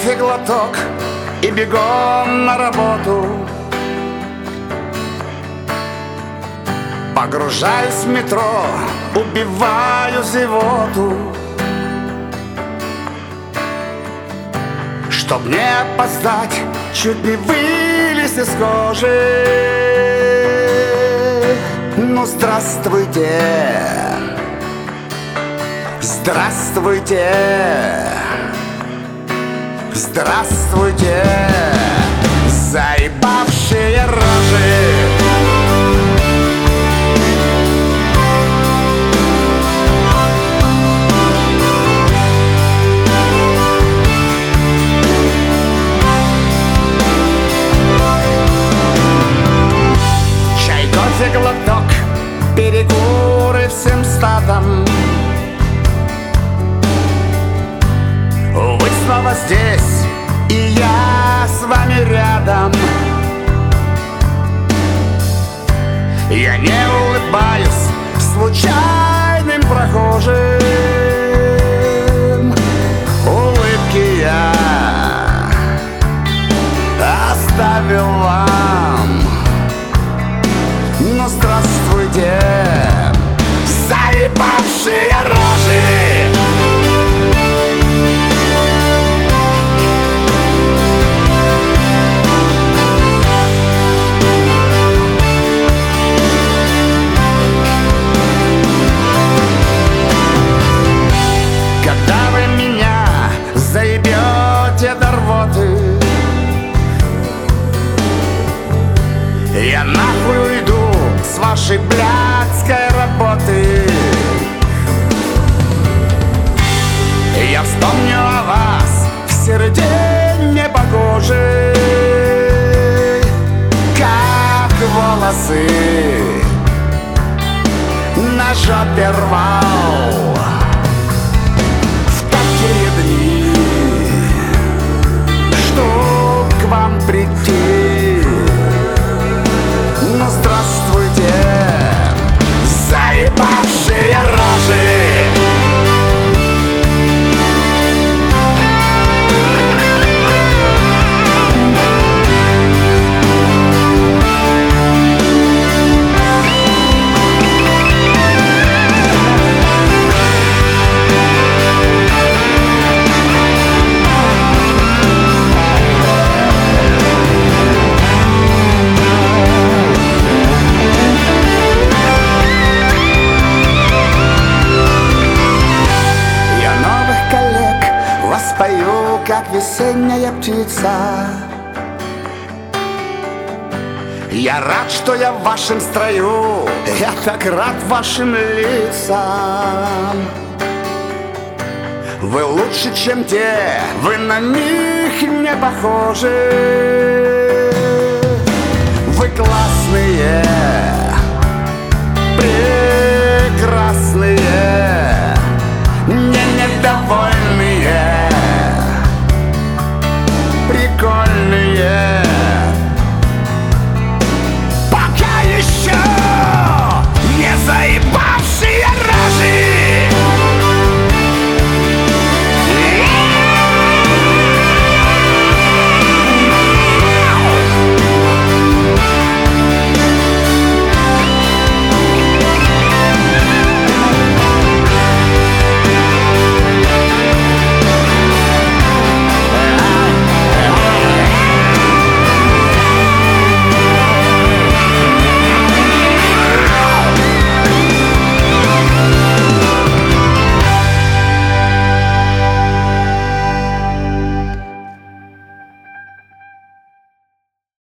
кофе глоток и бегом на работу. Погружаюсь в метро, убиваю зевоту. Чтоб не опоздать, чуть не вылез из кожи. Ну, здравствуйте, здравствуйте, здравствуйте, заебавшие рожи. Глоток, перекуры всем стадом. Вы снова здесь, и я с вами рядом. Я не улыбаюсь случайным прохожим. Улыбки я оставил вам. Ну, здравствуйте, заебавшие рожи. Когда вы меня заебете до рвоты, я нахуй уйду с вашей блядской работы. Я вспомню о вас в серый день непогожий, как волосы на жопе рвал в такие дни, чтоб к вам прийти. Ну, здравствуйте, заебавшие рожи. Пою, как весенняя птица. Я рад, что я в вашем строю, я так рад вашим лицам. Вы лучше, чем те, вы на них не похожи. Вы классные,